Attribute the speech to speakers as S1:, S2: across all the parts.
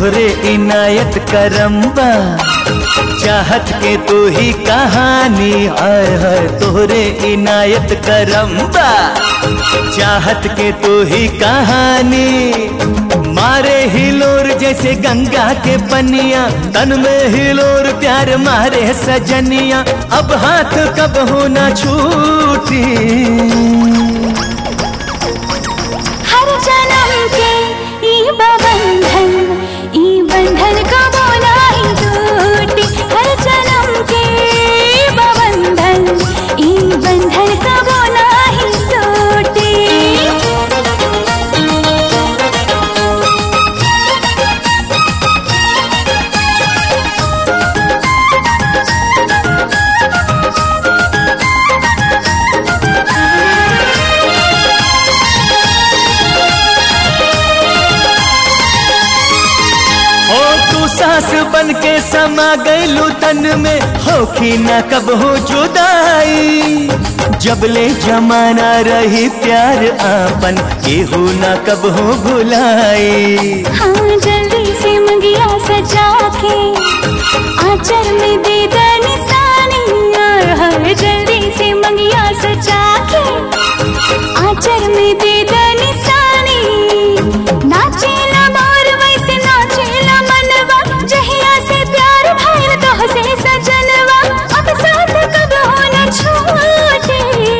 S1: तोहरे इनायत करम्बा, चाहत के तू ही कहानी। हाय हाय तोहरे इनायत करम्बा, चाहत के तू ही कहानी। मारे हिलोर जैसे गंगा के पनिया, तन में हिलोर प्यार मारे सजनिया। अब हाथ कब हो ना छूटी,
S2: हर जन्म के ई बंधन, ई बंधन कब नहीं टूटी। हर जन्म के ई बंधन, ई बंधन कब नहीं टूटी।
S1: सांस बन के समा गईलू तन में, होखी न कब हो जुदाई। जबले जमाना रही प्यार आपन, केहू न कब हो भुलाई।
S2: हाँ जल्दी से मंगिया सजा के आंचल में दे दे निशानी। हर जल्दी से मंगिया सजा के आंचल में दे दे निशानी। नाचे ना मोर वैसे नाचे ना मनवा, जहिया से प्यार भइल तो से सजनवा। अब साथ कब हो न छूटे,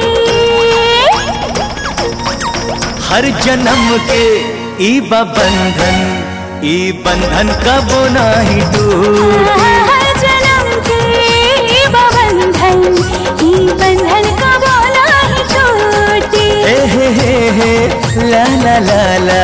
S1: हर जन्म के ई बंधन, ई बंधन कब नाही टूटे।
S2: हर जन्म के ई बंधन, ई बंधन कब नहीं टूटे।
S1: हे ला ला ला ला